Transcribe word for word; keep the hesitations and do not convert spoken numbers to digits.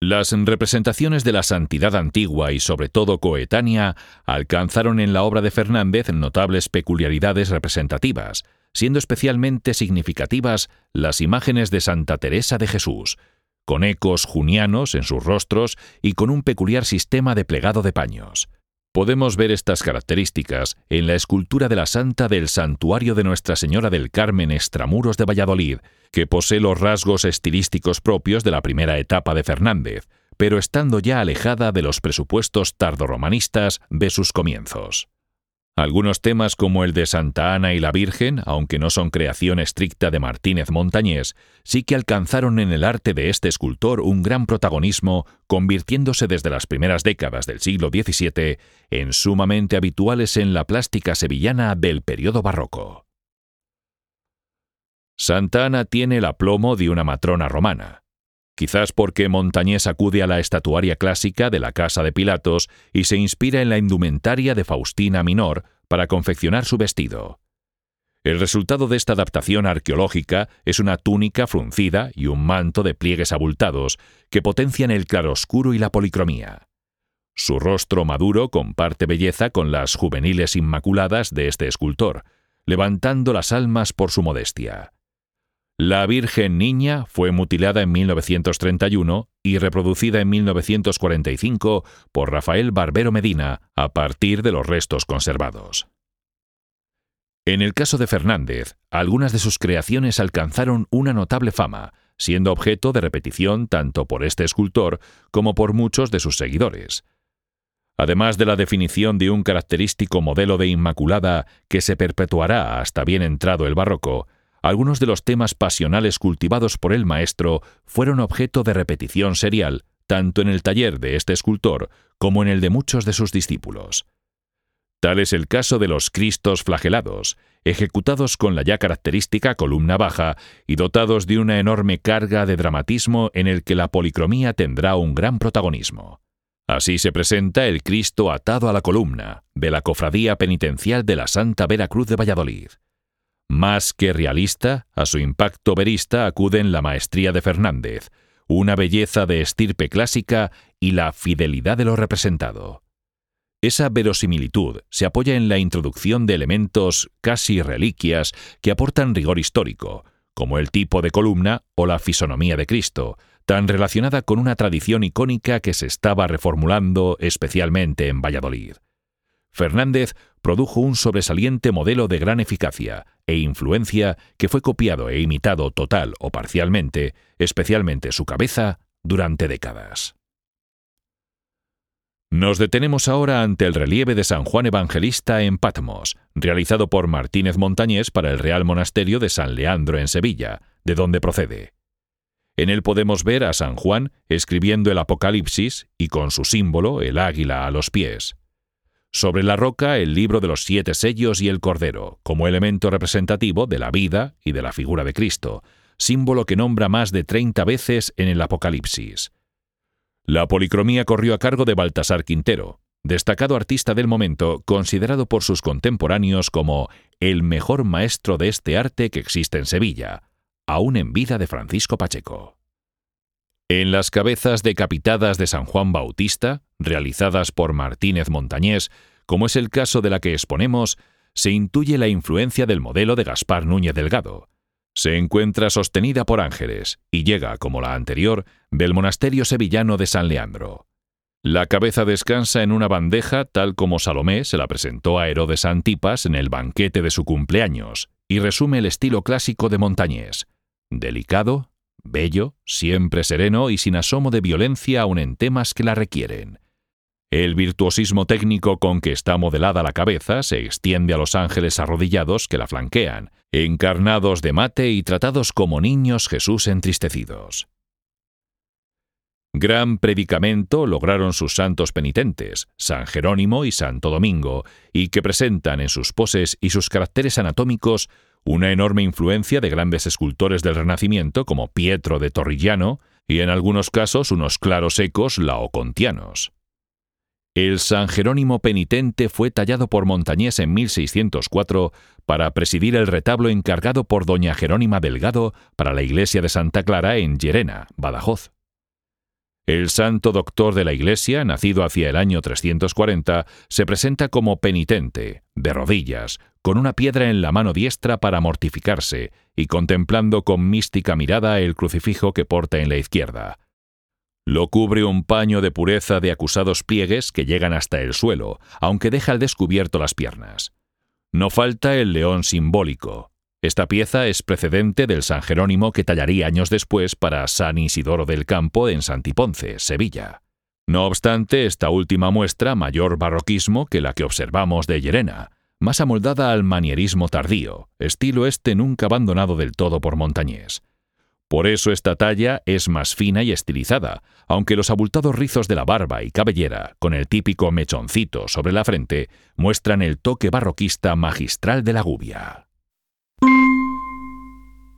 Las representaciones de la santidad antigua y sobre todo coetánea alcanzaron en la obra de Fernández notables peculiaridades representativas, siendo especialmente significativas las imágenes de Santa Teresa de Jesús, con ecos junianos en sus rostros y con un peculiar sistema de plegado de paños. Podemos ver estas características en la escultura de la Santa del Santuario de Nuestra Señora del Carmen Extramuros de Valladolid, que posee los rasgos estilísticos propios de la primera etapa de Fernández, pero estando ya alejada de los presupuestos tardorromanistas de sus comienzos. Algunos temas como el de Santa Ana y la Virgen, aunque no son creación estricta de Martínez Montañés, sí que alcanzaron en el arte de este escultor un gran protagonismo, convirtiéndose desde las primeras décadas del siglo diecisiete en sumamente habituales en la plástica sevillana del período barroco. Santa Ana tiene el aplomo de una matrona romana. Quizás porque Montañés acude a la estatuaria clásica de la Casa de Pilatos y se inspira en la indumentaria de Faustina Minor para confeccionar su vestido. El resultado de esta adaptación arqueológica es una túnica fruncida y un manto de pliegues abultados que potencian el claroscuro y la policromía. Su rostro maduro comparte belleza con las juveniles inmaculadas de este escultor, levantando las almas por su modestia. La Virgen Niña fue mutilada en mil novecientos treinta y uno y reproducida en mil novecientos cuarenta y cinco por Rafael Barbero Medina a partir de los restos conservados. En el caso de Fernández, algunas de sus creaciones alcanzaron una notable fama, siendo objeto de repetición tanto por este escultor como por muchos de sus seguidores. Además de la definición de un característico modelo de Inmaculada que se perpetuará hasta bien entrado el barroco, algunos de los temas pasionales cultivados por el maestro fueron objeto de repetición serial, tanto en el taller de este escultor como en el de muchos de sus discípulos. Tal es el caso de los Cristos flagelados, ejecutados con la ya característica columna baja y dotados de una enorme carga de dramatismo en el que la policromía tendrá un gran protagonismo. Así se presenta el Cristo atado a la columna, de la Cofradía Penitencial de la Santa Vera Cruz de Valladolid. Más que realista, a su impacto verista acuden la maestría de Fernández, una belleza de estirpe clásica y la fidelidad de lo representado. Esa verosimilitud se apoya en la introducción de elementos casi reliquias que aportan rigor histórico, como el tipo de columna o la fisonomía de Cristo, tan relacionada con una tradición icónica que se estaba reformulando especialmente en Valladolid. Fernández produjo un sobresaliente modelo de gran eficacia e influencia que fue copiado e imitado total o parcialmente, especialmente su cabeza, durante décadas. Nos detenemos ahora ante el relieve de San Juan Evangelista en Patmos, realizado por Martínez Montañés para el Real Monasterio de San Leandro en Sevilla, de donde procede. En él podemos ver a San Juan escribiendo el Apocalipsis y con su símbolo, el águila a los pies. Sobre la roca, el libro de los siete sellos y el cordero, como elemento representativo de la vida y de la figura de Cristo, símbolo que nombra más de treinta veces en el Apocalipsis. La policromía corrió a cargo de Baltasar Quintero, destacado artista del momento, considerado por sus contemporáneos como el mejor maestro de este arte que existe en Sevilla, aún en vida de Francisco Pacheco. En las cabezas decapitadas de San Juan Bautista, realizadas por Martínez Montañés, como es el caso de la que exponemos, se intuye la influencia del modelo de Gaspar Núñez Delgado. Se encuentra sostenida por ángeles y llega, como la anterior, del monasterio sevillano de San Leandro. La cabeza descansa en una bandeja tal como Salomé se la presentó a Herodes Antipas en el banquete de su cumpleaños, y resume el estilo clásico de Montañés: delicado, bello, siempre sereno y sin asomo de violencia aun en temas que la requieren. El virtuosismo técnico con que está modelada la cabeza se extiende a los ángeles arrodillados que la flanquean, encarnados de mate y tratados como niños Jesús entristecidos. Gran predicamento lograron sus santos penitentes, San Jerónimo y Santo Domingo, y que presentan en sus poses y sus caracteres anatómicos una enorme influencia de grandes escultores del Renacimiento como Pietro de Torrigiano y en algunos casos unos claros ecos laocontianos. El San Jerónimo penitente fue tallado por Montañés en mil seiscientos cuatro para presidir el retablo encargado por doña Jerónima Delgado para la iglesia de Santa Clara en Llerena, Badajoz. El santo doctor de la Iglesia, nacido hacia el año trescientos cuarenta, se presenta como penitente, de rodillas, con una piedra en la mano diestra para mortificarse y contemplando con mística mirada el crucifijo que porta en la izquierda. Lo cubre un paño de pureza de acusados pliegues que llegan hasta el suelo, aunque deja al descubierto las piernas. No falta el león simbólico. Esta pieza es precedente del San Jerónimo que tallaría años después para San Isidoro del Campo en Santiponce, Sevilla. No obstante, esta última muestra mayor barroquismo que la que observamos de Llerena, más amoldada al manierismo tardío, estilo este nunca abandonado del todo por Montañés. Por eso esta talla es más fina y estilizada, aunque los abultados rizos de la barba y cabellera, con el típico mechoncito sobre la frente, muestran el toque barroquista magistral de la gubia.